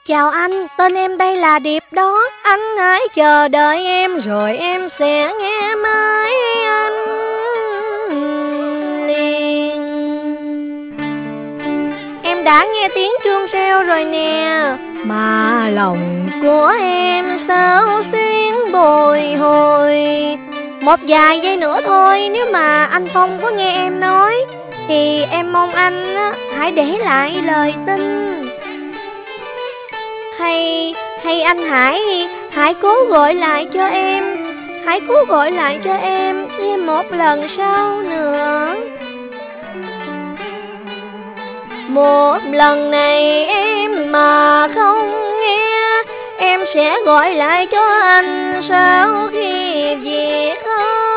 Chào anh, tên em đây là Điệp đó. Anh hãy chờ đợi em rồi em sẽ nghe máy anh liền. Em đã nghe tiếng chuông reo rồi nè, mà lòng của em sao xuyến bồi hồi. Một vài giây nữa thôi, nếu mà anh không có nghe em nói thì em mong anh hãy để lại lời tin. Hay anh hãy cố gọi lại cho em. Hãy cố gọi lại cho em thêm một lần sau nữa. Một lần này em mà không nghe, em sẽ gọi lại cho anh sau khi về.